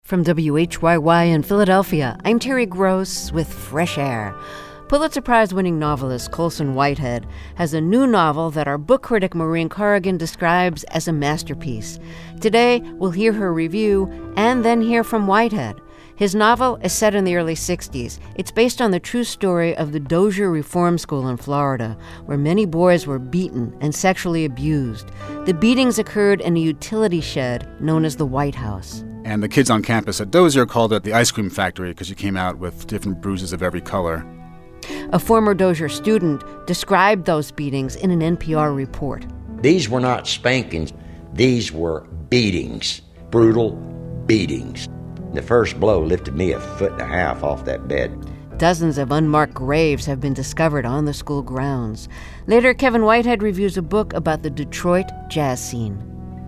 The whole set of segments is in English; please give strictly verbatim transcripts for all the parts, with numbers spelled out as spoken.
From W H Y Y in Philadelphia, I'm Terry Gross with Fresh Air. Pulitzer Prize-winning novelist Colson Whitehead has a new novel that our book critic Maureen Corrigan describes as a masterpiece. Today, we'll hear her review and then hear from Whitehead. His novel is set in the early sixties. It's based on the true story of the Dozier Reform School in Florida, where many boys were beaten and sexually abused. The beatings occurred in a utility shed known as the White House. And the kids on campus at Dozier called it the ice cream factory because you came out with different bruises of every color. A former Dozier student described those beatings in an N P R report. These were not spankings. These were beatings, brutal beatings. The first blow lifted me a foot and a half off that bed. Dozens of unmarked graves have been discovered on the school grounds. Later, Kevin Whitehead reviews a book about the Detroit jazz scene.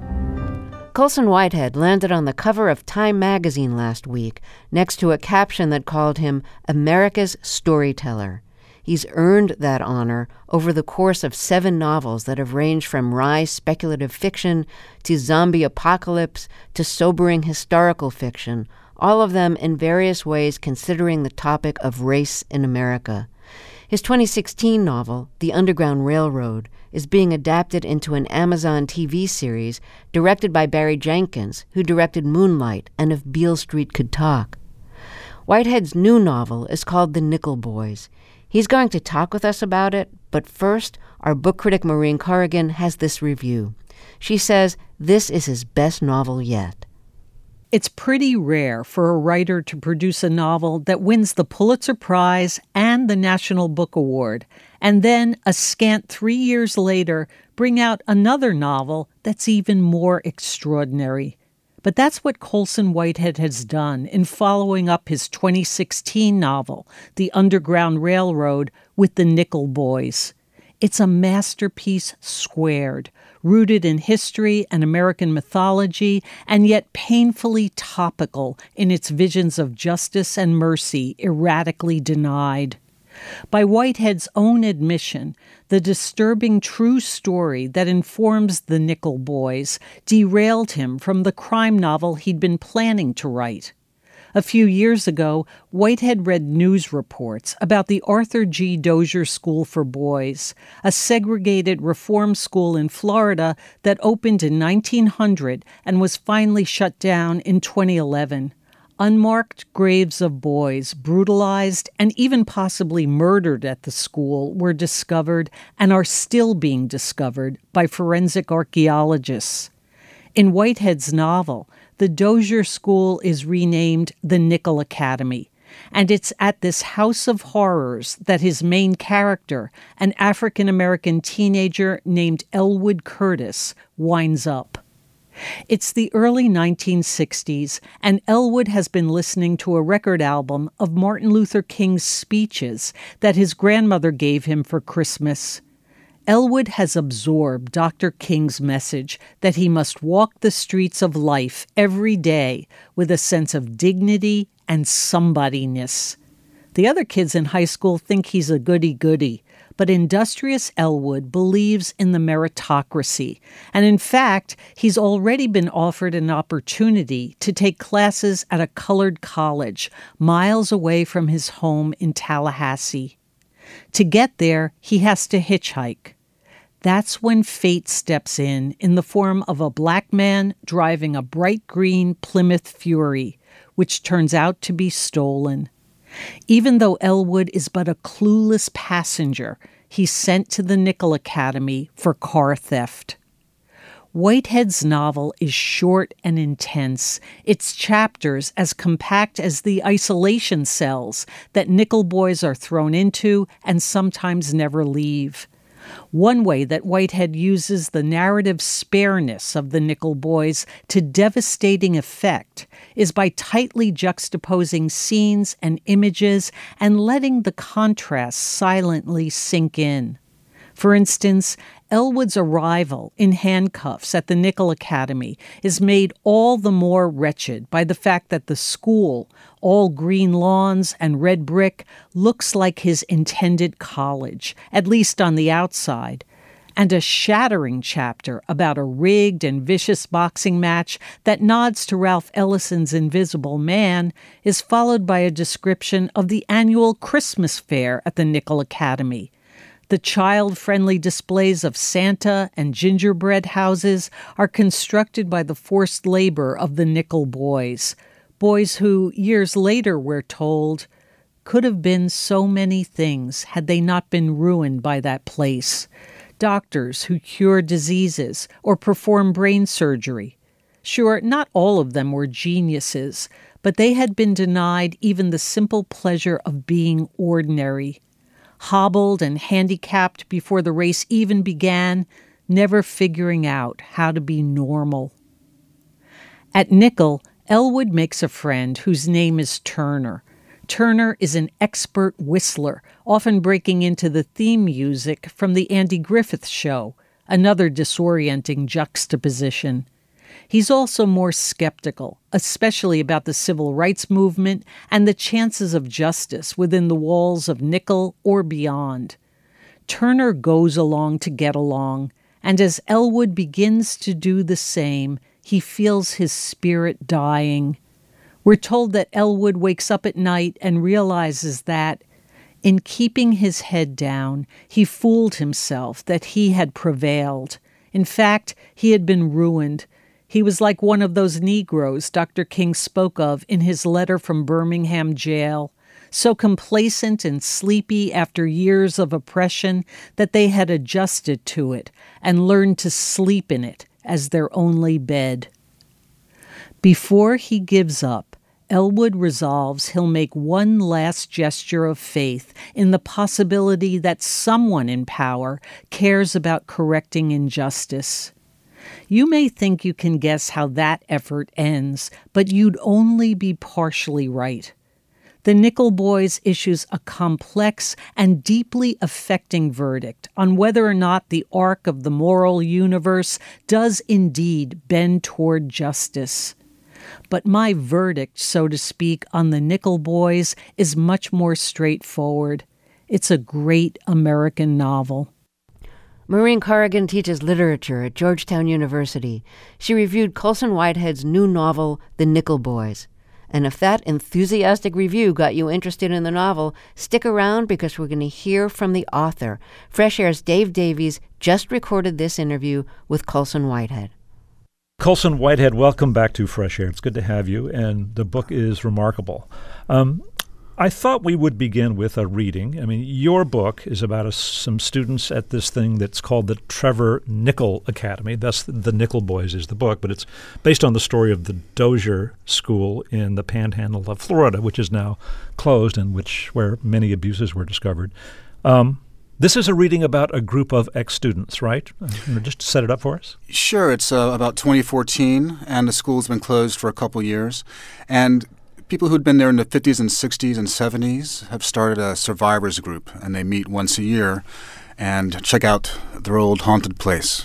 Colson Whitehead landed on the cover of Time magazine last week, next to a caption that called him America's Storyteller. He's earned that honor over the course of seven novels that have ranged from wry speculative fiction to zombie apocalypse to sobering historical fiction, all of them in various ways considering the topic of race in America. His twenty sixteen novel, The Underground Railroad, is being adapted into an Amazon T V series directed by Barry Jenkins, who directed Moonlight and If Beale Street Could Talk. Whitehead's new novel is called The Nickel Boys. He's going to talk with us about it, but first, our book critic Maureen Corrigan has this review. She says this is his best novel yet. It's pretty rare for a writer to produce a novel that wins the Pulitzer Prize and the National Book Award, and then, a scant three years later, bring out another novel that's even more extraordinary. But that's what Colson Whitehead has done in following up his twenty sixteen novel, The Underground Railroad, with The Nickel Boys. It's a masterpiece squared, rooted in history and American mythology, and yet painfully topical in its visions of justice and mercy erratically denied. By Whitehead's own admission, the disturbing true story that informs The Nickel Boys derailed him from the crime novel he'd been planning to write. A few years ago, Whitehead read news reports about the Arthur G. Dozier School for Boys, a segregated reform school in Florida that opened in nineteen hundred and was finally shut down in twenty eleven. Unmarked graves of boys, brutalized and even possibly murdered at the school, were discovered and are still being discovered by forensic archaeologists. In Whitehead's novel, the Dozier School is renamed the Nickel Academy, and it's at this house of horrors that his main character, an African-American teenager named Elwood Curtis, winds up. It's the early nineteen sixties, and Elwood has been listening to a record album of Martin Luther King's speeches that his grandmother gave him for Christmas. Elwood has absorbed Doctor King's message that he must walk the streets of life every day with a sense of dignity and somebodyness. The other kids in high school think he's a goody-goody, but industrious Elwood believes in the meritocracy, and in fact, he's already been offered an opportunity to take classes at a colored college miles away from his home in Tallahassee. To get there, he has to hitchhike. That's when fate steps in, in the form of a black man driving a bright green Plymouth Fury, which turns out to be stolen. Even though Elwood is but a clueless passenger, he's sent to the Nickel Academy for car theft. Whitehead's novel is short and intense, its chapters as compact as the isolation cells that Nickel Boys are thrown into and sometimes never leave. One way that Whitehead uses the narrative spareness of the Nickel Boys to devastating effect is by tightly juxtaposing scenes and images and letting the contrasts silently sink in. For instance, Elwood's arrival in handcuffs at the Nickel Academy is made all the more wretched by the fact that the school, all green lawns and red brick, looks like his intended college, at least on the outside. and a shattering chapter about a rigged and vicious boxing match that nods to Ralph Ellison's Invisible Man is followed by a description of the annual Christmas fair at the Nicholl Academy. The child-friendly displays of Santa and gingerbread houses are constructed by the forced labor of the Nicholl boys, boys who, years later, we're told, could have been so many things had they not been ruined by that place. Doctors who cure diseases or perform brain surgery. Sure, not all of them were geniuses, but they had been denied even the simple pleasure of being ordinary. Hobbled and handicapped before the race even began, never figuring out how to be normal. At Nicholl, Elwood makes a friend whose name is Turner. Turner is an expert whistler, often breaking into the theme music from the Andy Griffith Show, another disorienting juxtaposition. He's also more skeptical, especially about the civil rights movement and the chances of justice within the walls of Nicholl or beyond. Turner goes along to get along, and as Elwood begins to do the same, he feels his spirit dying. We're told that Elwood wakes up at night and realizes that, in keeping his head down, he fooled himself that he had prevailed. In fact, he had been ruined. He was like one of those Negroes Doctor King spoke of in his letter from Birmingham jail, so complacent and sleepy after years of oppression that they had adjusted to it and learned to sleep in it as their only bed. Before he gives up, Elwood resolves he'll make one last gesture of faith in the possibility that someone in power cares about correcting injustice. You may think you can guess how that effort ends, but you'd only be partially right. The Nicholl Boys issues a complex and deeply affecting verdict on whether or not the arc of the moral universe does indeed bend toward justice. But my verdict, so to speak, on the Nicholl Boys is much more straightforward. It's a great American novel. Maureen Corrigan teaches literature at Georgetown University. She reviewed Colson Whitehead's new novel, The Nicholl Boys. And if that enthusiastic review got you interested in the novel, stick around because we're going to hear from the author. Fresh Air's Dave Davies just recorded this interview with Colson Whitehead. Colson Whitehead, welcome back to Fresh Air. It's good to have you, and the book is remarkable. Um, I thought we would begin with a reading. I mean, your book is about a, some students at this thing that's called the Trevor Nicholl Academy. That's the, the Nicholl Boys is the book, but it's based on the story of the Dozier School in the Panhandle of Florida, which is now closed and which where many abuses were discovered. Um, this is a reading about a group of ex-students, right? Uh, just to set it up for us. Sure. It's uh, about twenty fourteen, and the school's been closed for a couple years. And people who'd been there in the fifties and sixties and seventies have started a survivors group, and they meet once a year and check out their old haunted place.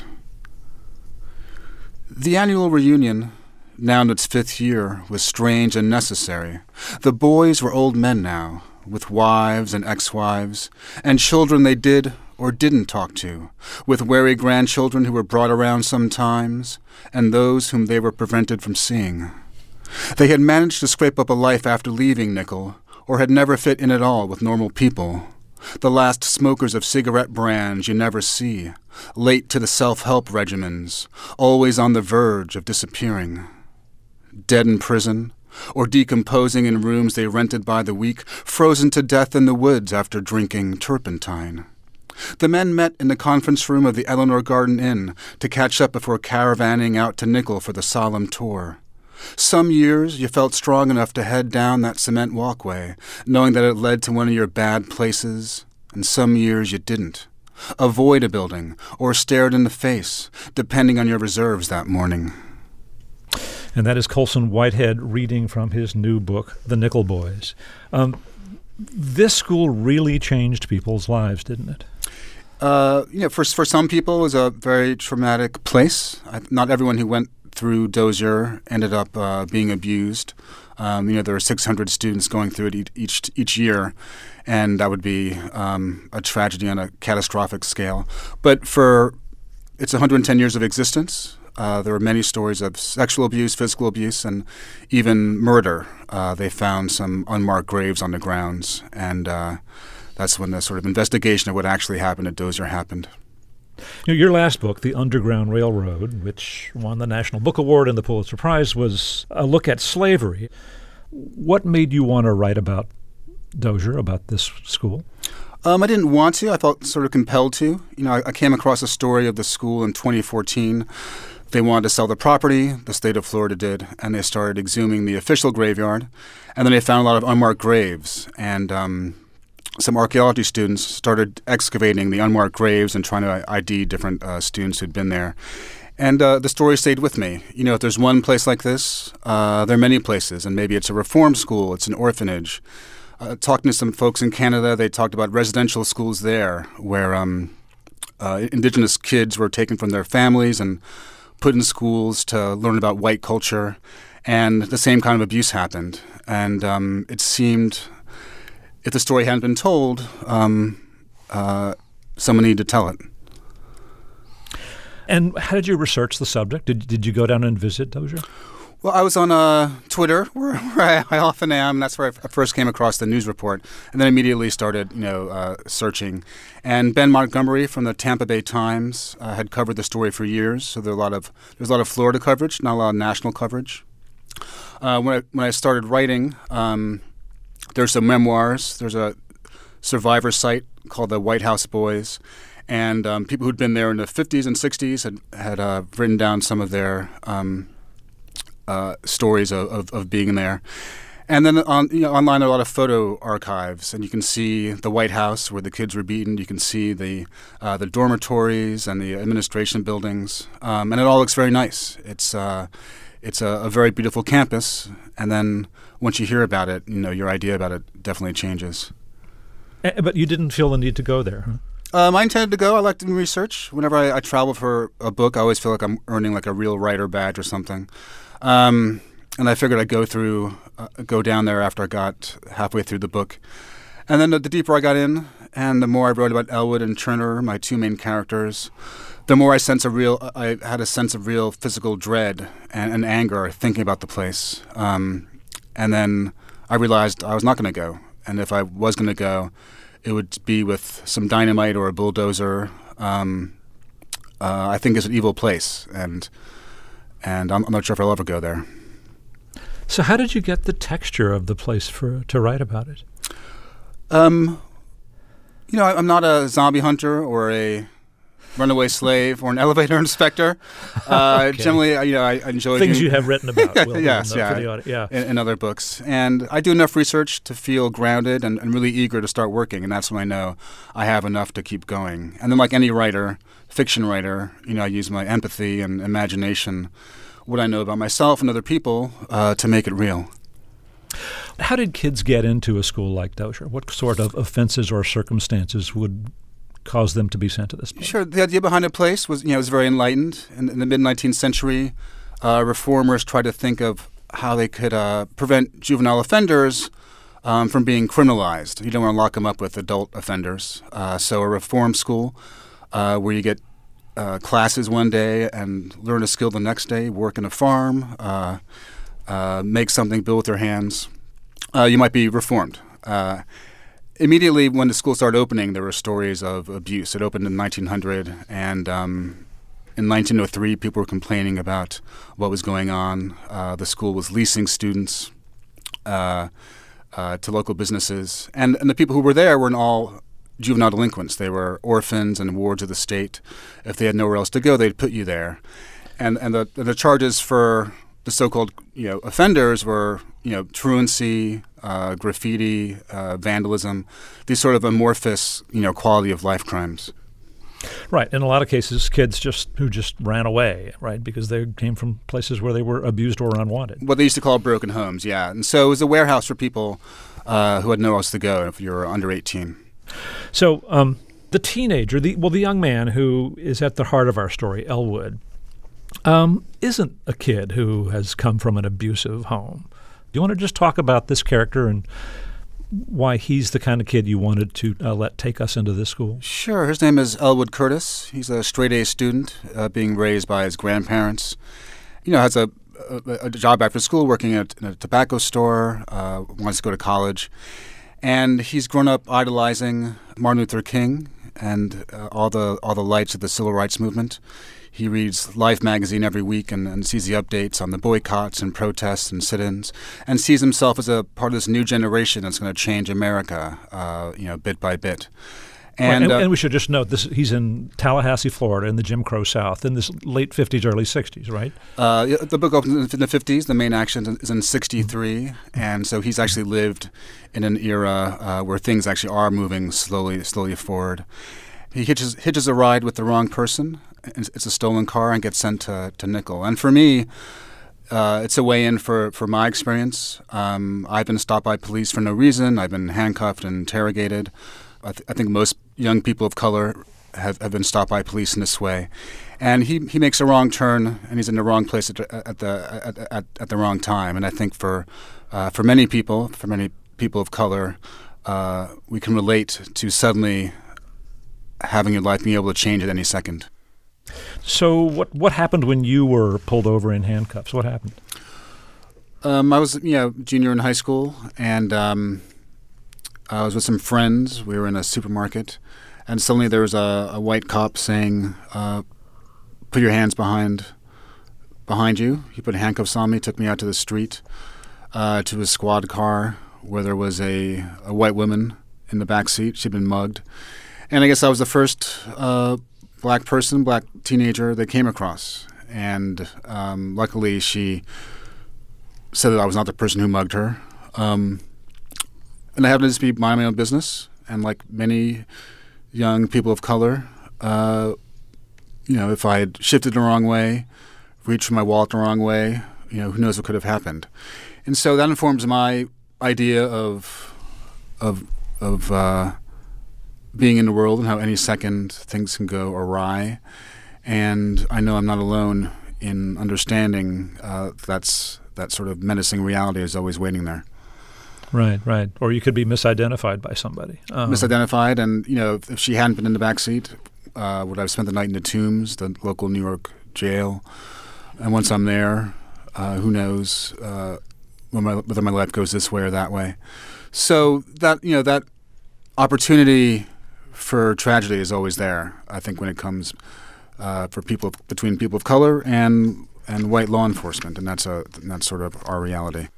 The annual reunion, now in its fifth year, was strange and necessary. The boys were old men now, with wives and ex-wives, and children they did or didn't talk to, with wary grandchildren who were brought around sometimes, and those whom they were prevented from seeing. They had managed to scrape up a life after leaving Nicholl, or had never fit in at all with normal people. The last smokers of cigarette brands you never see, late to the self-help regimens, always on the verge of disappearing. Dead in prison, or decomposing in rooms they rented by the week, frozen to death in the woods after drinking turpentine. The men met in the conference room of the Eleanor Garden Inn to catch up before caravanning out to Nicholl for the solemn tour. Some years you felt strong enough to head down that cement walkway, knowing that it led to one of your bad places, and some years you didn't. Avoid a building, or stared in the face, depending on your reserves that morning. And that is Colson Whitehead reading from his new book, The Nicholl Boys. Um, this school really changed people's lives, didn't it? Uh, you know, for for some people, it was a very traumatic place. I, not everyone who went through Dozier ended up uh, being abused. Um, you know, there are six hundred students going through it each each, each year, and that would be um, a tragedy on a catastrophic scale. But for its one hundred ten years of existence, uh, there are many stories of sexual abuse, physical abuse, and even murder. Uh, they found some unmarked graves on the grounds, and uh, that's when the sort of investigation of what actually happened at Dozier happened. You know, your last book, The Underground Railroad, which won the National Book Award and the Pulitzer Prize, was a look at slavery. What made you want to write about Dozier, about this school? Um, I didn't want to. I felt sort of compelled to. You know, I, I came across a story of the school in twenty fourteen. They wanted to sell the property, the state of Florida did, and they started exhuming the official graveyard. And then they found a lot of unmarked graves, and um, some archaeology students started excavating the unmarked graves and trying to I D different uh, students who'd been there. And uh, the story stayed with me. You know, if there's one place like this, uh, there are many places, and maybe it's a reform school, it's an orphanage. Uh, talking to some folks in Canada, they talked about residential schools there where um, uh, indigenous kids were taken from their families and put in schools to learn about white culture, and the same kind of abuse happened. And um, it seemed, if the story hadn't been told, um, uh, someone needed to tell it. And how did you research the subject? Did did you go down and visit Dozier? Well, I was on uh, Twitter, where, where I, I often am. That's where I f- first came across the news report, and then immediately started, you know, uh, searching. And Ben Montgomery from the Tampa Bay Times uh, had covered the story for years. So there are a lot of there's a lot of Florida coverage, not a lot of national coverage. Uh, when I when I started writing, um, there's some memoirs. There's a survivor site called the White House Boys. And um, people who'd been there in the fifties and sixties had, had uh, written down some of their um, uh, stories of, of, of being there. And then on, you know, online, there are a lot of photo archives, and you can see the White House where the kids were beaten. You can see the uh, the dormitories and the administration buildings, um, and it all looks very nice. It's uh, it's a, a very beautiful campus. And then once you hear about it, you know, your idea about it definitely changes. Uh, but you didn't feel the need to go there, huh? Um, I intended to go. I like to do research. Whenever I, I travel for a book, I always feel like I'm earning like a real writer badge or something. Um, and I figured I'd go through, uh, go down there after I got halfway through the book. And then the, the deeper I got in, and the more I wrote about Elwood and Turner, my two main characters, the more I sense a real, I had a sense of real physical dread and, and anger thinking about the place. Um, and then I realized I was not going to go. And if I was going to go, it would be with some dynamite or a bulldozer. Um, uh, I think it's an evil place, and and I'm, I'm not sure if I'll ever go there. So how did you get the texture of the place for to write about it? Um, you know, I, I'm not a zombie hunter or a runaway slave or an elevator inspector. Uh, okay. Generally, you know, I, I enjoy things doing, you have written about. Will, yes, for yeah, the audi- yeah. In, in other books, and I do enough research to feel grounded and, and really eager to start working, and that's when I know I have enough to keep going. And then, like any writer, fiction writer, you know, I use my empathy and imagination, what I know about myself and other people, uh, to make it real. How did kids get into a school like Dozier? What sort of offenses or circumstances would cause them to be sent to this place? Sure. The idea behind the place was, you know, was very enlightened. In, in the mid-nineteenth century, uh, reformers tried to think of how they could uh, prevent juvenile offenders um, from being criminalized. You don't want to lock them up with adult offenders. Uh, so a reform school uh, where you get uh, classes one day and learn a skill the next day, work in a farm, uh, uh, make something, build with your hands, uh, you might be reformed. Uh, Immediately when the school started opening, there were stories of abuse. It opened in nineteen hundred, and um, in nineteen oh three, people were complaining about what was going on. Uh, the school was leasing students uh, uh, to local businesses. And, and the people who were there weren't all juvenile delinquents. They were orphans and wards of the state. If they had nowhere else to go, they'd put you there. And, and the, the charges for the so-called, you know, offenders were, you know, truancy, uh, graffiti, uh, vandalism, these sort of amorphous, you know, quality of life crimes. Right. In a lot of cases, kids just who just ran away, right, because they came from places where they were abused or unwanted. What they used to call broken homes, yeah. And so it was a warehouse for people uh, who had nowhere else to go if you were under eighteen. So um, the teenager, the well, the young man who is at the heart of our story, Elwood, um, isn't a kid who has come from an abusive home. you want to just talk about this character and why he's the kind of kid you wanted to uh, let take us into this school? Sure. His name is Elwood Curtis. He's a straight-A student uh, being raised by his grandparents. You know, has a, a, a job after school working at, in a tobacco store, uh, wants to go to college. And he's grown up idolizing Martin Luther King and uh, all the all the lights of the civil rights movement. He reads Life magazine every week and, and sees the updates on the boycotts and protests and sit-ins, and sees himself as a part of this new generation that's going to change America, uh, you know, bit by bit. And, and, uh, and we should just note this: he's in Tallahassee, Florida, in the Jim Crow South, in this late fifties, early sixties, right? Uh, the book opens in the fifties. The main action is in sixty-three, mm-hmm. and so he's actually lived in an era uh, where things actually are moving slowly, slowly forward. He hitches hitches a ride with the wrong person. It's a stolen car and gets sent to, to Nickel. And for me, uh, it's a way in for, for my experience. Um, I've been stopped by police for no reason. I've been handcuffed and interrogated. I, th- I think most young people of color have, have been stopped by police in this way. And he, he makes a wrong turn, and he's in the wrong place at, at the at, at, at the wrong time. And I think for uh, for many people, for many people of color, uh, we can relate to suddenly having your life being able to change at any second. So what what happened when you were pulled over in handcuffs? What happened? Um, I was, you know, junior in high school, and um, I was with some friends. We were in a supermarket, and suddenly there was a, a white cop saying, uh, "Put your hands behind behind you." He put handcuffs on me, took me out to the street, uh, to his squad car, where there was a, a white woman in the back seat. She'd been mugged, and I guess I was the first Uh, black person, black teenager they came across. And um, luckily she said that I was not the person who mugged her. Um, and I happened to just be minding my own business. And like many young people of color, uh, you know, if I had shifted the wrong way, reached for my wallet the wrong way, you know, who knows what could have happened. And so that informs my idea of, of, of, uh, being in the world and how any second things can go awry. And I know I'm not alone in understanding uh, that's that sort of menacing reality is always waiting there. Right, right. Or you could be misidentified by somebody. Um, misidentified, and you know, if, if she hadn't been in the back seat, uh, would I have spent the night in the Tombs, the local New York jail? And once I'm there, uh, who knows uh, whether, my, whether my life goes this way or that way. So that, you know, that opportunity for tragedy is always there, I think, when it comes uh, for people between people of color and and white law enforcement, and that's a and that's sort of our reality.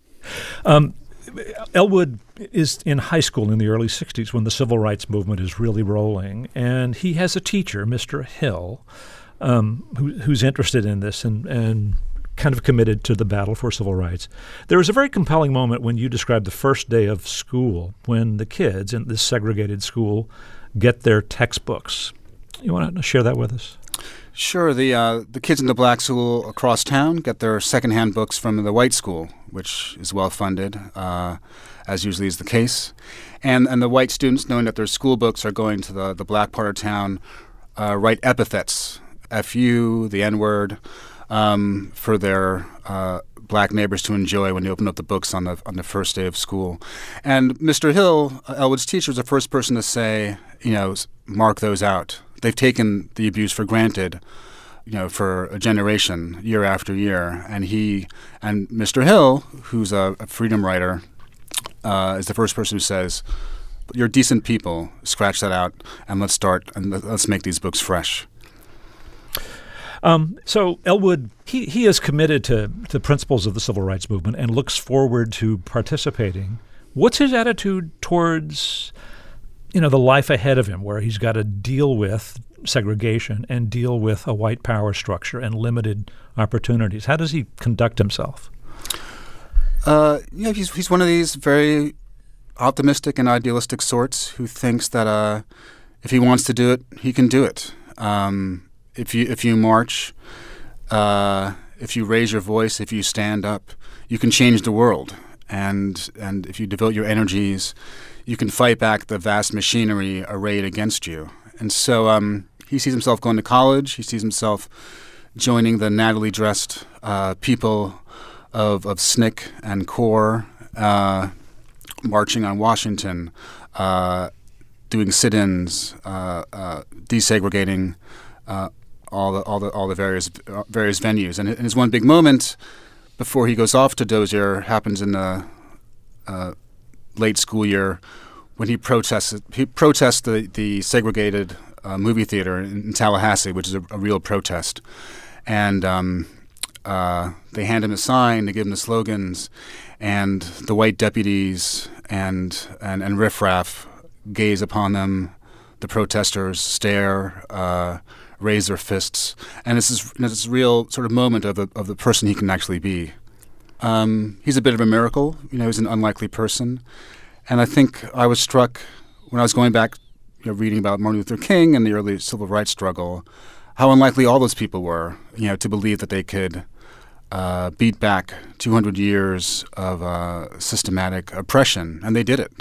Um, Elwood is in high school in the early sixties when the civil rights movement is really rolling, and he has a teacher, Mister Hill, um, who, who's interested in this and and kind of committed to the battle for civil rights. There was a very compelling moment when you described the first day of school when the kids in this segregated school get their textbooks. You want to share that with us? Sure. The uh, the kids in the black school across town get their secondhand books from the white school, which is well funded, uh, as usually is the case. And and the white students, knowing that their school books are going to the, the black part of town, uh, write epithets, F U, the N-word, Um, for their uh, black neighbors to enjoy when they open up the books on the on the first day of school. And Mister Hill, uh, Elwood's teacher, is the first person to say, you know, mark those out. They've taken the abuse for granted, you know, for a generation, year after year. And he and Mister Hill, who's a, a freedom writer, uh, is the first person who says, "You're decent people. Scratch that out, and let's start and let's make these books fresh." Um, so Elwood, he, he is committed to the principles of the civil rights movement and looks forward to participating. What's his attitude towards, you know, the life ahead of him, where he's got to deal with segregation and deal with a white power structure and limited opportunities? How does he conduct himself? Uh, yeah, he's he's one of these very optimistic and idealistic sorts who thinks that uh, if he wants to do it, he can do it. Um, If you if you march, uh, if you raise your voice, if you stand up, you can change the world. And and if you devote your energies, you can fight back the vast machinery arrayed against you. And so um, he sees himself going to college. He sees himself joining the nattily dressed uh, people of, of S N C C and CORE, uh, marching on Washington, uh, doing sit-ins, uh, uh, desegregating uh, all the all the all the various uh, various venues. And, and his one big moment before he goes off to Dozier happens in the uh, late school year when he protests he protests the the segregated uh, movie theater in, in Tallahassee, which is a, a real protest. And um, uh, they hand him a sign, they give him the slogans, and the white deputies and and, and riffraff gaze upon them. The protesters stare, uh, raise their fists, and it's this, this real sort of moment of the of the person he can actually be. Um, he's a bit of a miracle, you know. He's an unlikely person, and I think I was struck when I was going back, you know, reading about Martin Luther King and the early civil rights struggle, how unlikely all those people were, you know, to believe that they could uh, beat back two hundred years of uh, systematic oppression, and they did it.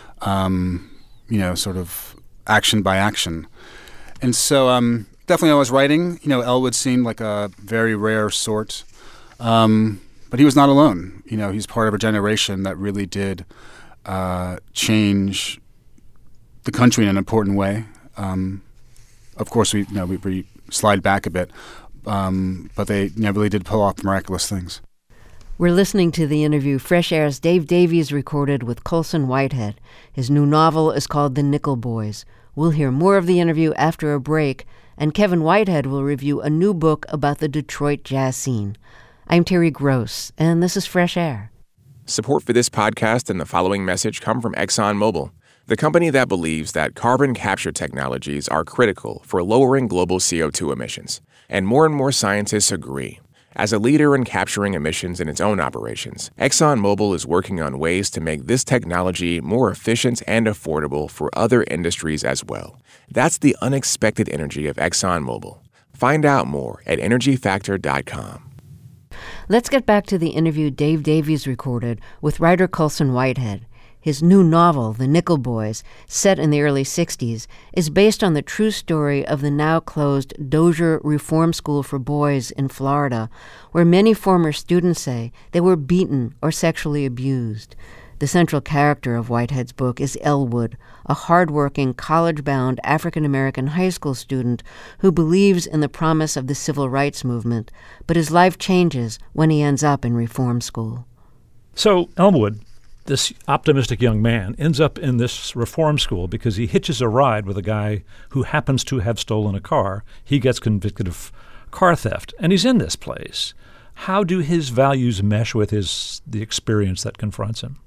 Um, you know, sort of action by action. And so um, definitely I was writing, you know, Elwood seemed like a very rare sort. Um, but he was not alone. You know, he's part of a generation that really did uh, change the country in an important way. Um, of course, we, you know, we, we slide back a bit, um, but they, you know, really did pull off miraculous things. We're listening to the interview Fresh Air's Dave Davies recorded with Colson Whitehead. His new novel is called The Nickel Boys. We'll hear more of the interview after a break, and Kevin Whitehead will review a new book about the Detroit jazz scene. I'm Terry Gross, and this is Fresh Air. Support for this podcast and the following message come from ExxonMobil, the company that believes that carbon capture technologies are critical for lowering global C O two emissions. And more and more scientists agree. As a leader in capturing emissions in its own operations, ExxonMobil is working on ways to make this technology more efficient and affordable for other industries as well. That's the unexpected energy of ExxonMobil. Find out more at energy factor dot com. Let's get back to the interview Dave Davies recorded with writer Colson Whitehead. His new novel, The Nickel Boys, set in the early sixties, is based on the true story of the now-closed Dozier Reform School for Boys in Florida, where many former students say they were beaten or sexually abused. The central character of Whitehead's book is Elwood, a hard-working, college-bound African-American high school student who believes in the promise of the civil rights movement, but his life changes when he ends up in reform school. So, Elwood, this optimistic young man, ends up in this reform school because he hitches a ride with a guy who happens to have stolen a car. He gets convicted of car theft, and he's in this place. How do his values mesh with his the experience that confronts him?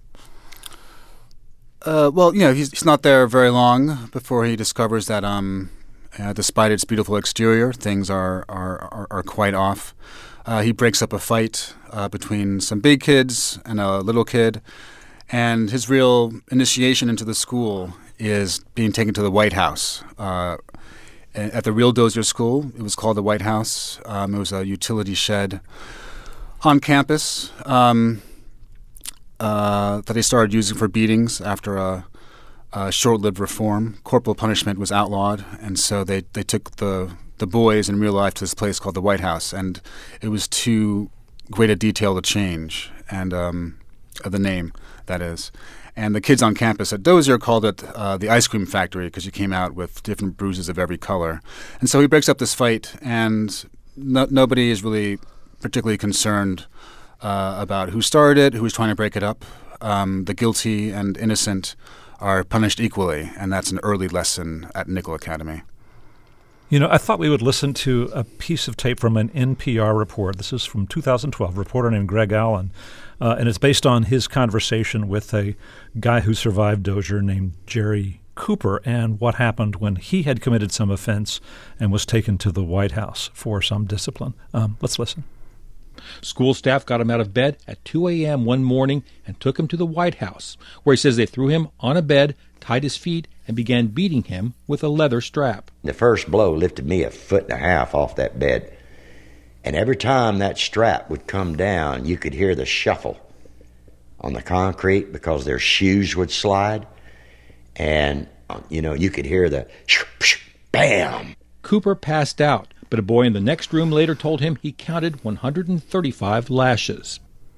Uh, well, you know, he's, he's not there very long before he discovers that, um, uh, despite its beautiful exterior, things are are, are, are quite off. Uh, he breaks up a fight uh, between some big kids and a little kid. And his real initiation into the school is being taken to the White House. Uh, at the real Dozier School, it was called the White House. Um, it was a utility shed on campus um, uh, that they started using for beatings after a, a short-lived reform. Corporal punishment was outlawed, and so they, they took the, the boys in real life to this place called the White House. And it was too great a detail to change, and um, the name. That is. And the kids on campus at Dozier called it uh, the ice cream factory because you came out with different bruises of every color. And so he breaks up this fight, and no, nobody is really particularly concerned uh, about who started it, who was trying to break it up. Um, the guilty and innocent are punished equally, and that's an early lesson at Nickel Academy. You know, I thought we would listen to a piece of tape from an N P R report. This is from two thousand twelve, a reporter named Greg Allen, uh, and it's based on his conversation with a guy who survived Dozier named Jerry Cooper and what happened when he had committed some offense and was taken to the White House for some discipline. Um, let's listen. School staff got him out of bed at two a.m. one morning and took him to the White House, where he says they threw him on a bed, tied his feet, and began beating him with a leather strap. The first blow lifted me a foot and a half off that bed. And every time that strap would come down, you could hear the shuffle on the concrete because their shoes would slide. And, you know, you could hear the bam. Cooper passed out, but a boy in the next room later told him he counted one hundred thirty-five lashes.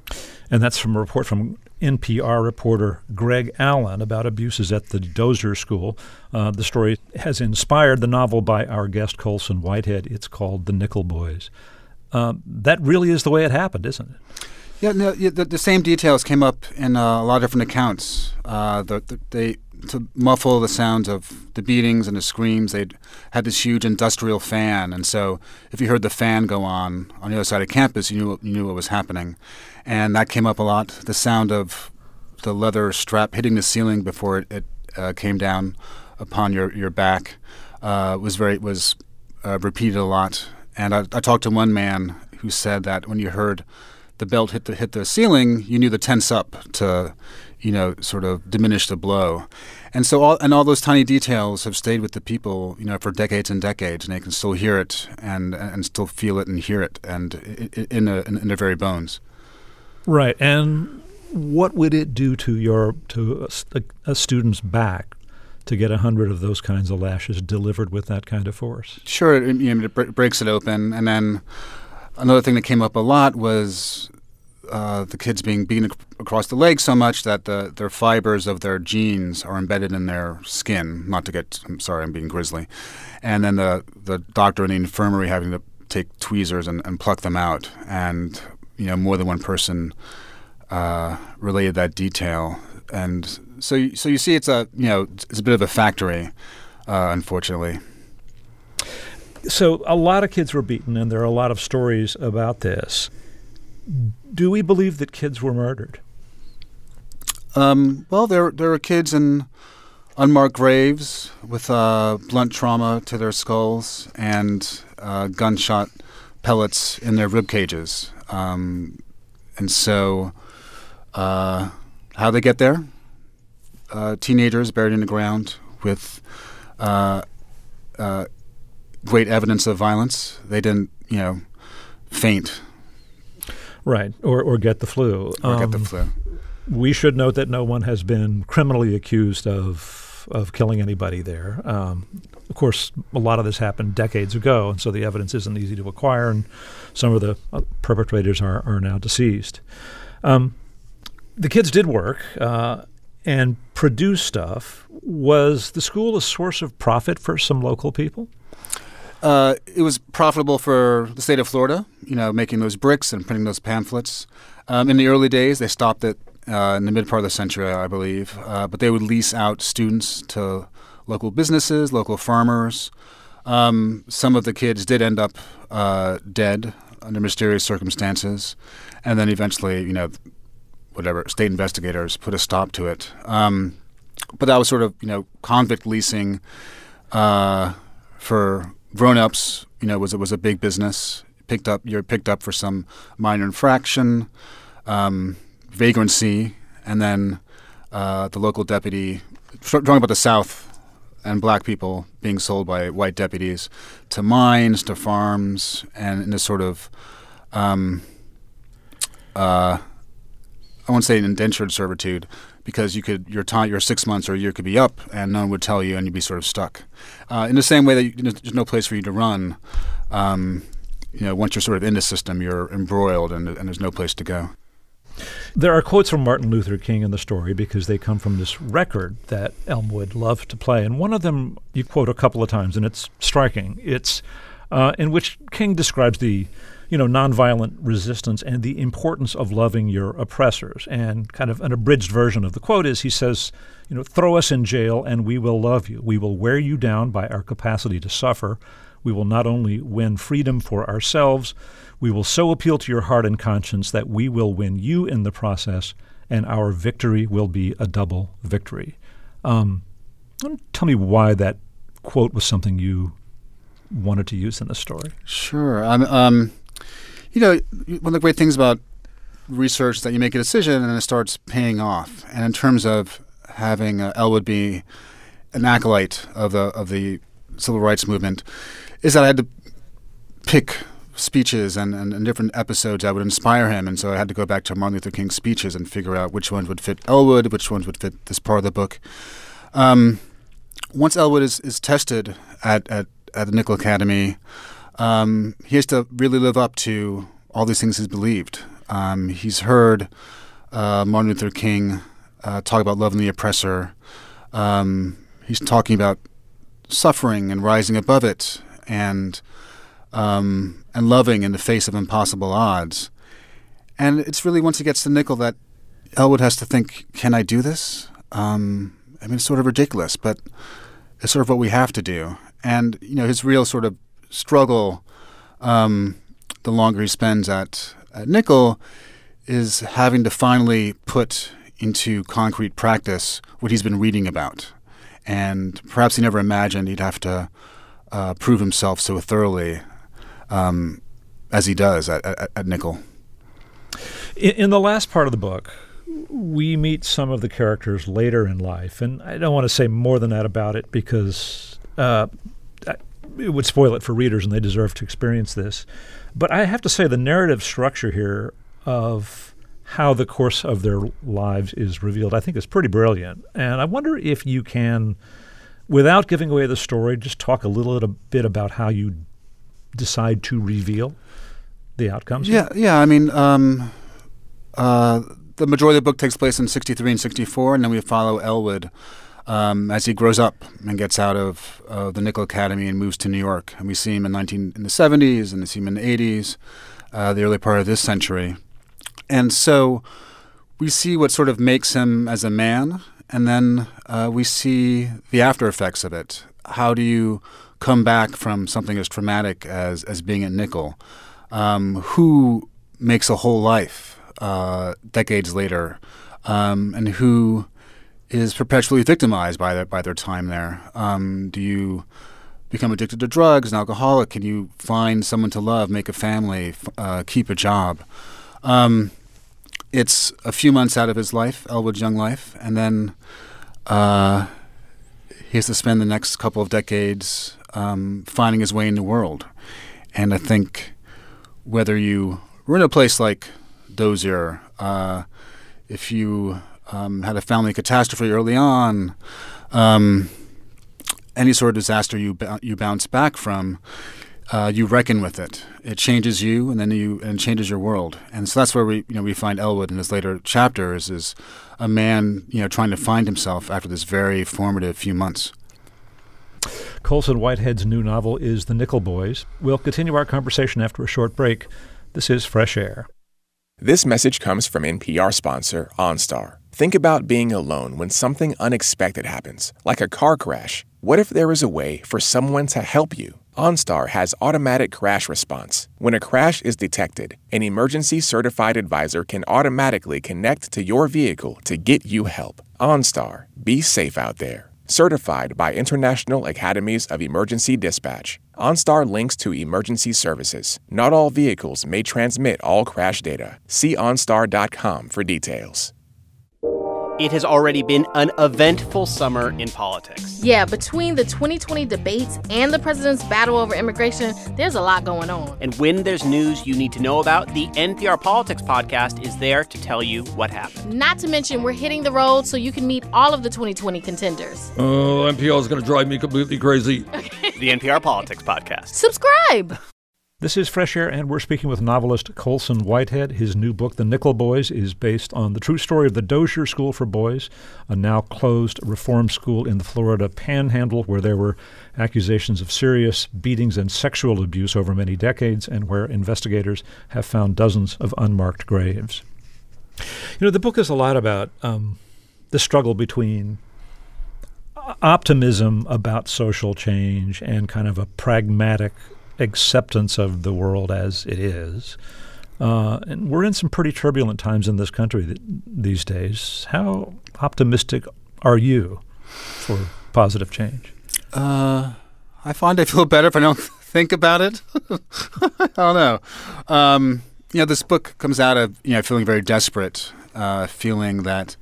And that's from a report from N P R reporter Greg Allen about abuses at the Dozier School. Uh, the story has inspired the novel by our guest Colson Whitehead. It's called The Nickel Boys. Uh, that really is the way it happened, isn't it? Yeah, no, yeah, the, the same details came up in uh, a lot of different accounts. Uh, the, the, they to muffle the sounds of the beatings and the screams, they had this huge industrial fan, and so if you heard the fan go on on the other side of campus, you knew you knew what was happening, and that came up a lot. The sound of the leather strap hitting the ceiling before it, it uh, came down upon your your back uh, was very was uh, repeated a lot. And I, I talked to one man who said that when you heard the belt hit the hit the ceiling, you knew to tense up to, you know, sort of diminish the blow. And so all and all those tiny details have stayed with the people, you know, for decades and decades, and they can still hear it and and still feel it and hear it, and in a, in their very bones. Right. And what would it do to your to a, a student's back to get a hundred of those kinds of lashes delivered with that kind of force? Sure, it, you know, it breaks it open, and then another thing that came up a lot was uh, the kids being beaten ac- across the leg so much that the their fibers of their genes are embedded in their skin. Not to get, I'm sorry, I'm being grisly. And then the, the doctor in the infirmary having to take tweezers and, and pluck them out. And, you know, more than one person uh, related that detail. And so, you, so you see, it's a you know, it's a bit of a factory, uh, unfortunately. So a lot of kids were beaten, and there are a lot of stories about this. Do we believe that kids were murdered? Um, well, there there are kids in unmarked graves with uh, blunt trauma to their skulls and uh, gunshot pellets in their rib cages. Um, and so uh, how they get there? Uh, teenagers buried in the ground with uh, uh, great evidence of violence. They didn't, you know, faint. Right, or or get the flu. Or um, get the flu. We should note that no one has been criminally accused of of killing anybody there. Um, of course, a lot of this happened decades ago, and so the evidence isn't easy to acquire, and some of the uh, perpetrators are, are now deceased. Um, the kids did work uh, and produce stuff. Was the school a source of profit for some local people? Uh, it was profitable for the state of Florida, you know, making those bricks and printing those pamphlets. Um, in the early days, they stopped it uh, in the mid part of the century, I believe. Uh, but they would lease out students to local businesses, local farmers. Um, some of the kids did end up uh, dead under mysterious circumstances. And then eventually, you know, whatever, state investigators put a stop to it. Um, but that was sort of, you know, convict leasing uh, for grown-ups, you know, was it was a big business. Picked up, you're picked up for some minor infraction, um, vagrancy, and then uh, the local deputy, talking about the South and black people being sold by white deputies to mines, to farms, and in this sort of, um, uh, I won't say an indentured servitude, because you could your time your six months or a year could be up and no one would tell you and you'd be sort of stuck. Uh, in the same way that you, there's no place for you to run. Um, you know, once you're sort of in the system, you're embroiled and, and there's no place to go. There are quotes from Martin Luther King in the story because they come from this record that Elmwood loved to play. And one of them you quote a couple of times, and it's striking. It's uh, in which King describes the you know, nonviolent resistance and the importance of loving your oppressors. And kind of an abridged version of the quote is he says, you know, throw us in jail and we will love you. We will wear you down by our capacity to suffer. We will not only win freedom for ourselves, we will so appeal to your heart and conscience that we will win you in the process, and our victory will be a double victory. Um, tell me why that quote was something you wanted to use in the story. Sure. Um, um You know, one of the great things about research is that you make a decision and it starts paying off. And in terms of having uh, Elwood be an acolyte of the of the civil rights movement, is that I had to pick speeches and, and, and different episodes that would inspire him. And so I had to go back to Martin Luther King's speeches and figure out which ones would fit Elwood, which ones would fit this part of the book. Um, once Elwood is, is tested at, at, at the Nickel Academy, Um, he has to really live up to all these things he's believed. Um, he's heard uh, Martin Luther King uh, talk about loving the oppressor. Um, he's talking about suffering and rising above it, and um, and loving in the face of impossible odds. And it's really once he gets to nickel that Elwood has to think, can I do this? Um, I mean, it's sort of ridiculous, but it's sort of what we have to do. And, you know, his real sort of struggle, um, the longer he spends at, at nickel, is having to finally put into concrete practice what he's been reading about. And perhaps he never imagined he'd have to uh, prove himself so thoroughly um, as he does at, at, at nickel. In, in the last part of the book, we meet some of the characters later in life, and I don't want to say more than that about it because uh, it would spoil it for readers, and they deserve to experience this. But I have to say the narrative structure here of how the course of their lives is revealed, I think is pretty brilliant. And I wonder if you can, without giving away the story, just talk a little bit about how you decide to reveal the outcomes. Yeah, yeah. I mean, um, uh, the majority of the book takes place in sixty-three and sixty-four, and then we follow Elwood um, as he grows up and gets out of uh, the Nickel Academy and moves to New York. And we see him in nineteen in the seventies, and we see him in the eighties, uh, the early part of this century. And so we see what sort of makes him as a man, and then uh, we see the after effects of it. How do you come back from something as traumatic as, as being at Nickel? Um, who makes a whole life uh, decades later, um, and who is perpetually victimized by their, by their time there? Um, do you become addicted to drugs, an alcoholic? Can you find someone to love, make a family, f- uh, keep a job? Um, it's a few months out of his life, Elwood's young life, and then uh, he has to spend the next couple of decades um, finding his way in the world. And I think whether you were in a place like Dozier, uh, if you um, had a family catastrophe early on, um, any sort of disaster you b- you bounce back from, Uh, you reckon with it. It changes you, and then you and changes your world. And so that's where we, you know, we find Elwood in his later chapters as a man, you know, trying to find himself after this very formative few months. Colson Whitehead's new novel is The Nickel Boys. We'll continue our conversation after a short break. This is Fresh Air. This message comes from N P R sponsor OnStar. Think about being alone when something unexpected happens, like a car crash. What if there is a way for someone to help you? OnStar has automatic crash response. When a crash is detected, an emergency certified advisor can automatically connect to your vehicle to get you help. OnStar. Be safe out there. Certified by International Academies of Emergency Dispatch. OnStar links to emergency services. Not all vehicles may transmit all crash data. See OnStar dot com for details. It has already been an eventful summer in politics. Yeah, between the twenty twenty debates and the president's battle over immigration, there's a lot going on. And when there's news you need to know about, the N P R Politics podcast is there to tell you what happened. Not to mention, we're hitting the road so you can meet all of the twenty twenty contenders. Oh, N P R is going to drive me completely crazy. The N P R Politics podcast. Subscribe! This is Fresh Air, and we're speaking with novelist Colson Whitehead. His new book, The Nickel Boys, is based on the true story of the Dozier School for Boys, a now closed reform school in the Florida Panhandle where there were accusations of serious beatings and sexual abuse over many decades, and where investigators have found dozens of unmarked graves. You know, the book is a lot about um, the struggle between optimism about social change and kind of a pragmatic acceptance of the world as it is. Uh, and we're in some pretty turbulent times in this country th- these days. How optimistic are you for positive change? Uh, I find I feel better if I don't think about it. I don't know. Um, you know, this book comes out of, you know, feeling very desperate, uh, feeling that,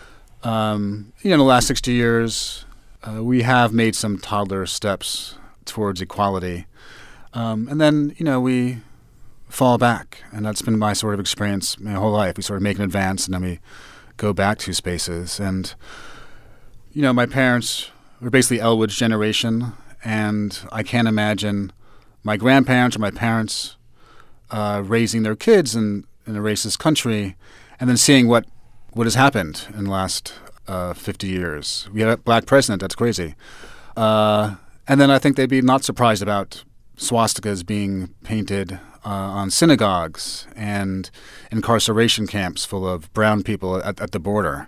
um, you know, in the last sixty years, uh, we have made some toddler steps towards equality. Um, and then, you know, we fall back, and that's been my sort of experience my whole life. We sort of make an advance, and then we go back two spaces. And, you know, my parents were basically Elwood's generation, and I can't imagine my grandparents or my parents uh, raising their kids in, in a racist country and then seeing what what has happened in the last uh, fifty years. We had a black president. That's crazy. Uh, and then I think they'd be not surprised about swastikas being painted uh, on synagogues and incarceration camps full of brown people at, at the border.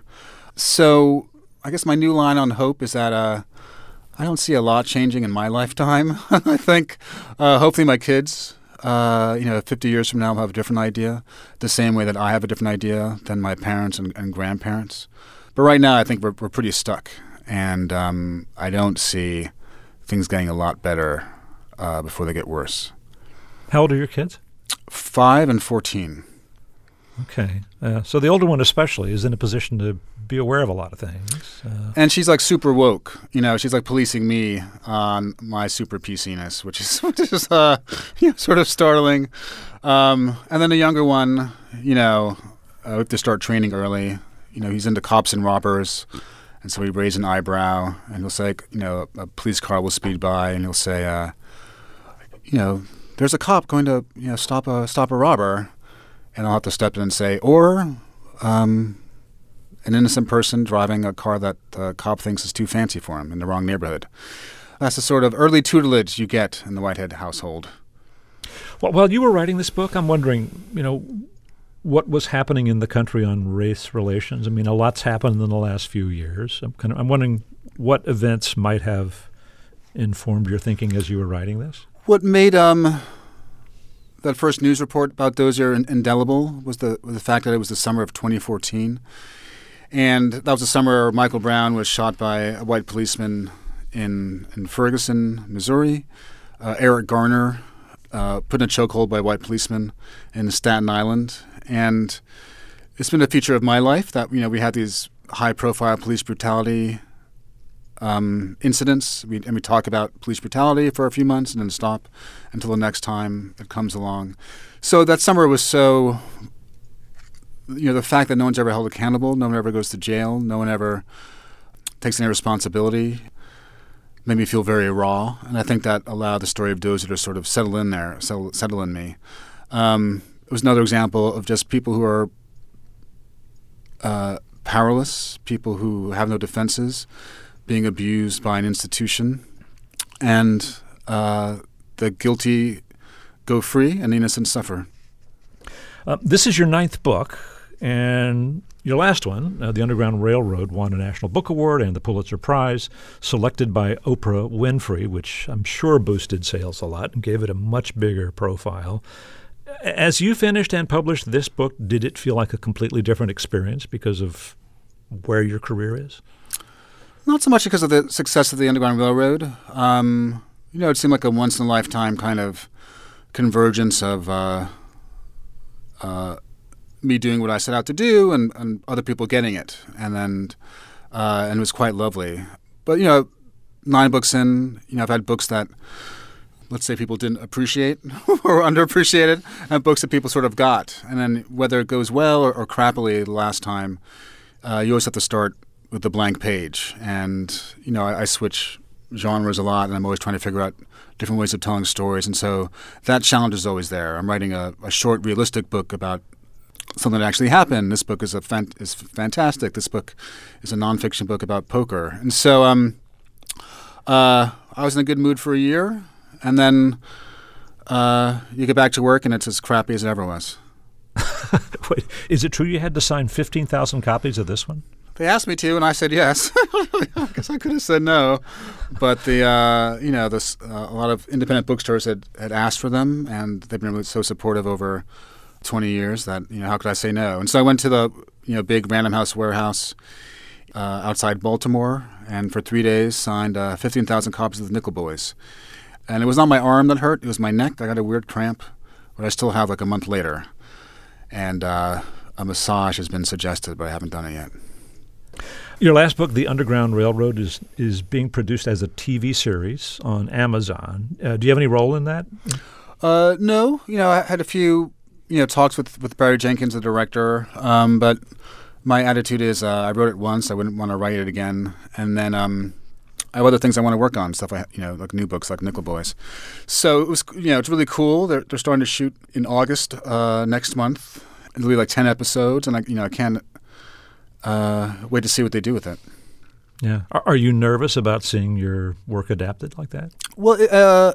So I guess my new line on hope is that uh, I don't see a lot changing in my lifetime. I think uh, hopefully my kids, uh, you know, fifty years from now will have a different idea, the same way that I have a different idea than my parents and, and grandparents. But right now I think we're, we're pretty stuck, and um, I don't see things getting a lot better uh, before they get worse. How old are your kids? Five and fourteen. Okay. Uh, so the older one especially is in a position to be aware of a lot of things. Uh, and she's like super woke. You know, she's like policing me on my super P C-ness, which is, which is uh, you know, sort of startling. Um, and then the younger one, you know, uh, we have to start training early. You know, he's into cops and robbers. And so he raised an eyebrow, and he'll say, you know, a police car will speed by, and he'll say, uh, you know, there's a cop going to, you know, stop a stop a robber. And I'll have to step in and say, or um, an innocent person driving a car that the cop thinks is too fancy for him in the wrong neighborhood. That's the sort of early tutelage you get in the Whitehead household. Well, while you were writing this book, I'm wondering, you know, what was happening in the country on race relations. I mean, a lot's happened in the last few years. I'm kind of, I'm wondering what events might have informed your thinking as you were writing this. What made um. that first news report about Dozier indelible was the was the fact that it was the summer of twenty fourteen, and that was the summer Michael Brown was shot by a white policeman in in Ferguson, Missouri. Uh, Eric Garner uh, put in a chokehold by a white policeman in Staten Island, and it's been a feature of my life that you know we had these high-profile police brutality Um, incidents, we, and we talk about police brutality for a few months and then stop until the next time it comes along. So that summer was so, you know, the fact that no one's ever held accountable, no one ever goes to jail, no one ever takes any responsibility, made me feel very raw. And I think that allowed the story of Dozier to sort of settle in there, settle, settle in me. Um, it was another example of just people who are uh, powerless, people who have no defenses, being abused by an institution, and uh, the guilty go free and the innocent suffer. Uh, this is your ninth book, and your last one, uh, The Underground Railroad, won a National Book Award and the Pulitzer Prize, selected by Oprah Winfrey, which I'm sure boosted sales a lot and gave it a much bigger profile. As you finished and published this book, did it feel like a completely different experience because of where your career is? Not so much because of the success of the Underground Railroad. Um, you know, it seemed like a once-in-a-lifetime kind of convergence of uh, uh, me doing what I set out to do and, and other people getting it. And then, uh, and it was quite lovely. But, you know, nine books in, you know, I've had books that, let's say, people didn't appreciate or underappreciated, and books that people sort of got. And then whether it goes well or, or crappily the last time, uh, you always have to start with the blank page. And, you know, I, I switch genres a lot, and I'm always trying to figure out different ways of telling stories. And so that challenge is always there. I'm writing a, a short, realistic book about something that actually happened. This book is a fan- is fantastic. This book is a nonfiction book about poker. And so um, uh, I was in a good mood for a year, and then uh, you get back to work, and it's as crappy as it ever was. Wait, is it true you had to sign fifteen thousand copies of this one? They asked me to, and I said yes. I guess I could have said no, but the uh, you know this uh, a lot of independent bookstores had, had asked for them, and they've been really so supportive over twenty years that you know how could I say no? And so I went to the you know big Random House warehouse uh, outside Baltimore, and for three days signed uh, fifteen thousand copies of the Nickel Boys. And it was not my arm that hurt; it was my neck. I got a weird cramp, but I still have like a month later, and uh, a massage has been suggested, but I haven't done it yet. Your last book, The Underground Railroad, is is being produced as a T V series on Amazon. Uh, do you have any role in that? Uh, no. You know, I had a few, you know, talks with, with Barry Jenkins, the director, um, but my attitude is uh, I wrote it once. I wouldn't want to write it again. And then um, I have other things I want to work on, stuff, I, you know, like new books like Nickel Boys. So it was, you know, it's really cool. They're, they're starting to shoot in August uh, next month. It'll be like ten episodes, and I, you know, I can't uh, wait to see what they do with it. Yeah. Are, are you nervous about seeing your work adapted like that? Well, uh,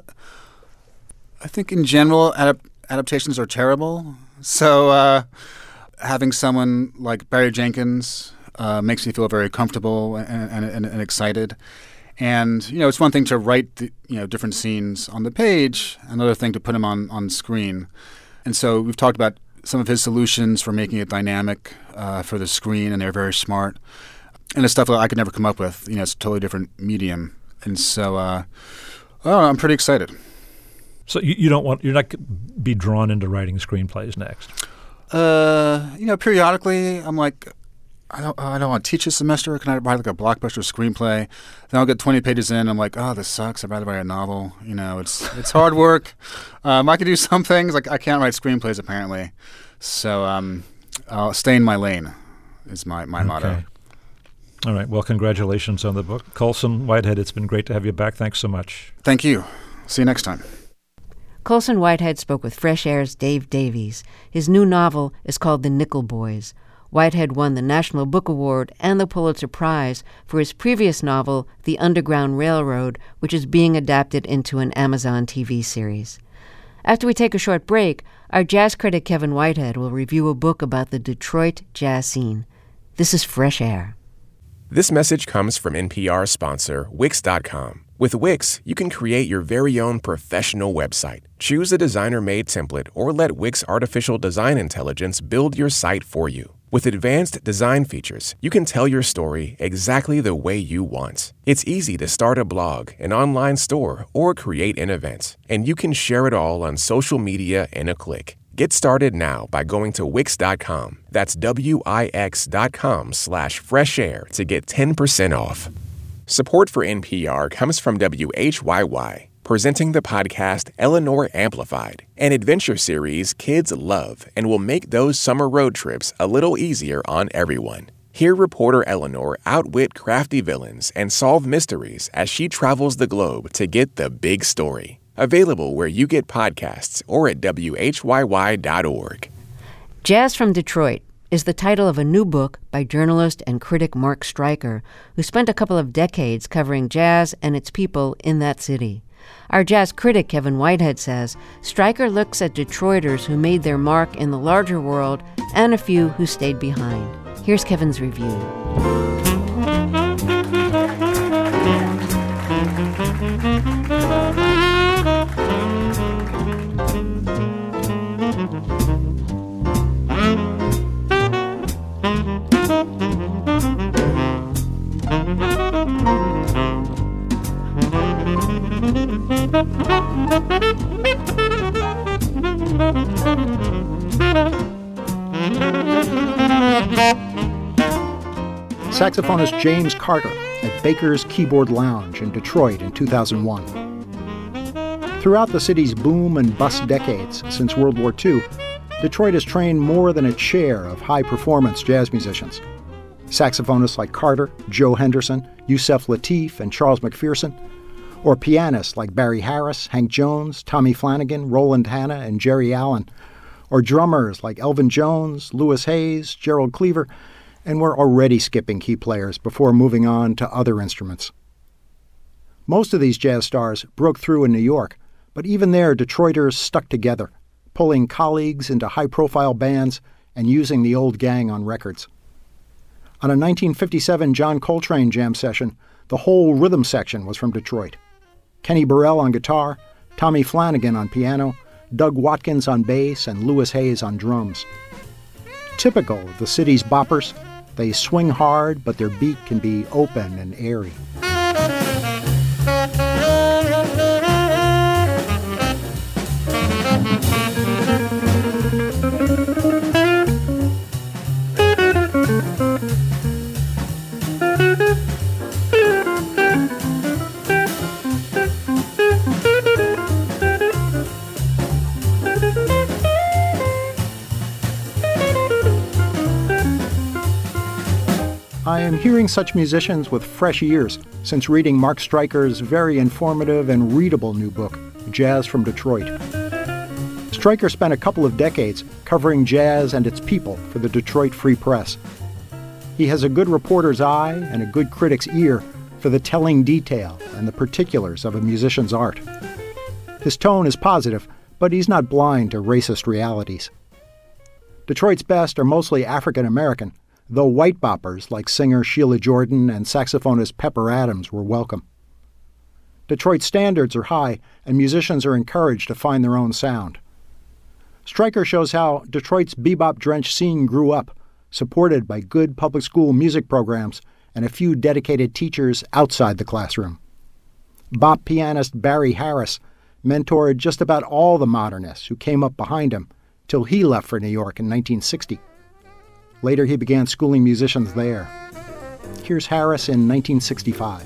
I think in general adap- adaptations are terrible. So uh, having someone like Barry Jenkins uh, makes me feel very comfortable and, and, and, and excited. And, you know, it's one thing to write, the, you know, different scenes on the page, another thing to put them on, on screen. And so we've talked about some of his solutions for making it dynamic uh, for the screen, and they're very smart. And it's stuff that I could never come up with. You know, it's a totally different medium. And so, uh, oh, I'm pretty excited. So you, you don't want, you're not going to be drawn into writing screenplays next? Uh, you know, periodically I'm like, I don't, I don't want to teach a semester. Can I write like a blockbuster screenplay? Then I'll get twenty pages in. I'm like, oh, this sucks. I'd rather write a novel. You know, it's it's hard work. Um, I can do some things. Like I can't write screenplays apparently. So um, I'll stay in my lane is my, my okay. motto. All right. Well, congratulations on the book. Colson Whitehead, it's been great to have you back. Thanks so much. Thank you. See you next time. Colson Whitehead spoke with Fresh Air's Dave Davies. His new novel is called The Nickel Boys. Whitehead won the National Book Award and the Pulitzer Prize for his previous novel, The Underground Railroad, which is being adapted into an Amazon T V series. After we take a short break, our jazz critic Kevin Whitehead will review a book about the Detroit jazz scene. This is Fresh Air. This message comes from N P R sponsor Wix dot com. With Wix, you can create your very own professional website. Choose a designer-made template or let Wix Artificial Design Intelligence build your site for you. With advanced design features, you can tell your story exactly the way you want. It's easy to start a blog, an online store, or create an event, and you can share it all on social media in a click. Get started now by going to Wix dot com. That's W-I-X dot com slash fresh air to get ten percent off. Support for N P R comes from W H Y Y, presenting the podcast Eleanor Amplified, an adventure series kids love and will make those summer road trips a little easier on everyone. Hear reporter Eleanor outwit crafty villains and solve mysteries as she travels the globe to get the big story. Available where you get podcasts or at W H Y Y dot org. Jazz from Detroit is the title of a new book by journalist and critic Mark Stryker, who spent a couple of decades covering jazz and its people in that city. Our jazz critic Kevin Whitehead says Stryker looks at Detroiters who made their mark in the larger world and a few who stayed behind. Here's Kevin's review. Saxophonist James Carter at Baker's Keyboard Lounge in Detroit in two thousand one. Throughout the city's boom and bust decades since World War Two, Detroit has trained more than its share of high-performance jazz musicians. Saxophonists like Carter, Joe Henderson, Yusef Lateef, and Charles McPherson, or pianists like Barry Harris, Hank Jones, Tommy Flanagan, Roland Hanna, and Jerry Allen, or drummers like Elvin Jones, Louis Hayes, Gerald Cleaver, and we're already skipping key players before moving on to other instruments. Most of these jazz stars broke through in New York, but even there Detroiters stuck together, pulling colleagues into high-profile bands and using the old gang on records. On a nineteen fifty-seven John Coltrane jam session, the whole rhythm section was from Detroit. Kenny Burrell on guitar, Tommy Flanagan on piano, Doug Watkins on bass, and Louis Hayes on drums. Typical of the city's boppers, they swing hard, but their beat can be open and airy. I am hearing such musicians with fresh ears since reading Mark Stryker's very informative and readable new book, Jazz from Detroit. Stryker spent a couple of decades covering jazz and its people for the Detroit Free Press. He has a good reporter's eye and a good critic's ear for the telling detail and the particulars of a musician's art. His tone is positive, but he's not blind to racist realities. Detroit's best are mostly African American, though white boppers like singer Sheila Jordan and saxophonist Pepper Adams were welcome. Detroit's standards are high, and musicians are encouraged to find their own sound. Stryker shows how Detroit's bebop-drenched scene grew up, supported by good public school music programs and a few dedicated teachers outside the classroom. Bop pianist Barry Harris mentored just about all the modernists who came up behind him till he left for New York in nineteen sixty. Later, he began schooling musicians there. Here's Harris in nineteen sixty-five.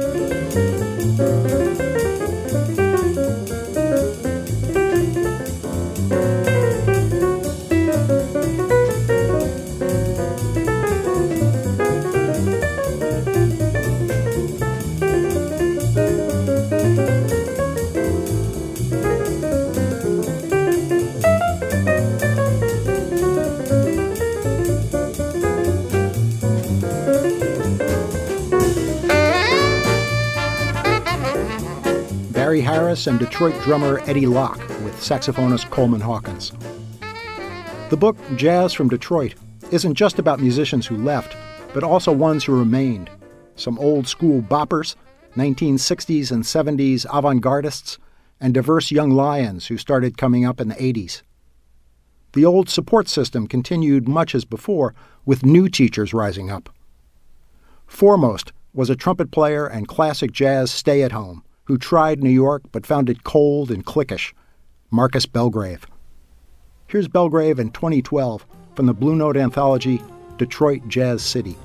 Barry Harris and Detroit drummer Eddie Locke with saxophonist Coleman Hawkins. The book, Jazz from Detroit, isn't just about musicians who left, but also ones who remained. Some old-school boppers, nineteen sixties and seventies avant-gardists, and diverse young lions who started coming up in the eighties. The old support system continued much as before, with new teachers rising up. Foremost was a trumpet player and classic jazz stay-at-home who tried New York but found it cold and cliquish, Marcus Belgrave. Here's Belgrave in twenty twelve from the Blue Note anthology, Detroit Jazz City.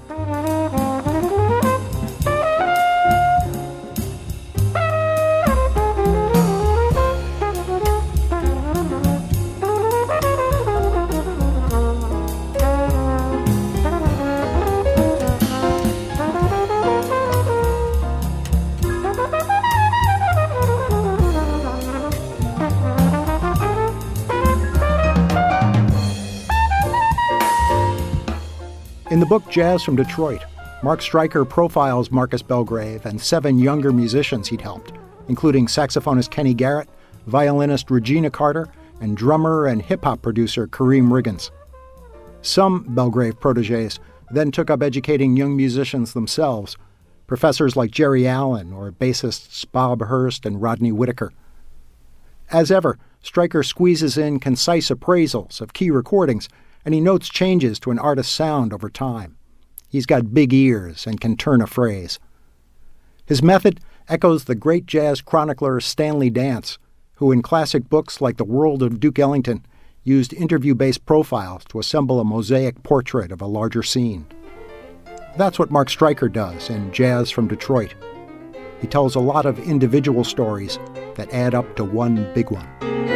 In the book Jazz from Detroit, Mark Stryker profiles Marcus Belgrave and seven younger musicians he'd helped, including saxophonist Kenny Garrett, violinist Regina Carter, and drummer and hip-hop producer Kareem Riggins. Some Belgrave protégés then took up educating young musicians themselves, professors like Jerry Allen or bassists Bob Hurst and Rodney Whitaker. As ever, Stryker squeezes in concise appraisals of key recordings, and he notes changes to an artist's sound over time. He's got big ears and can turn a phrase. His method echoes the great jazz chronicler Stanley Dance, who in classic books like The World of Duke Ellington used interview-based profiles to assemble a mosaic portrait of a larger scene. That's what Mark Stryker does in Jazz from Detroit. He tells a lot of individual stories that add up to one big one.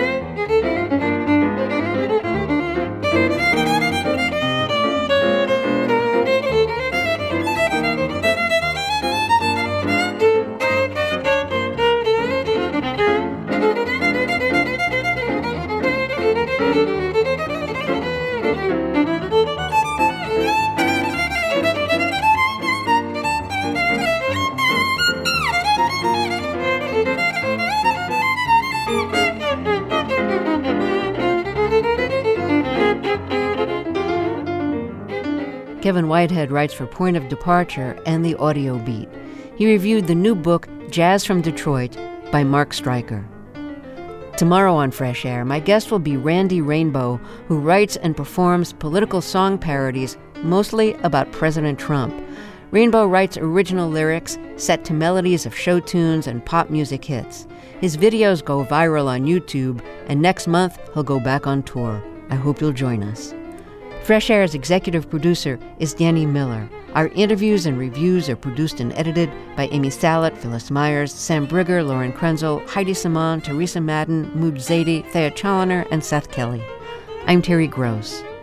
Kevin Whitehead writes for Point of Departure and The Audio Beat. He reviewed the new book, Jazz from Detroit, by Mark Stryker. Tomorrow on Fresh Air, my guest will be Randy Rainbow, who writes and performs political song parodies, mostly about President Trump. Rainbow writes original lyrics set to melodies of show tunes and pop music hits. His videos go viral on YouTube, and next month he'll go back on tour. I hope you'll join us. Fresh Air's executive producer is Danny Miller. Our interviews and reviews are produced and edited by Amy Salet, Phyllis Myers, Sam Brigger, Lauren Krenzel, Heidi Simon, Teresa Madden, Mood Zadie, Thea Chaloner, and Seth Kelly. I'm Terry Gross.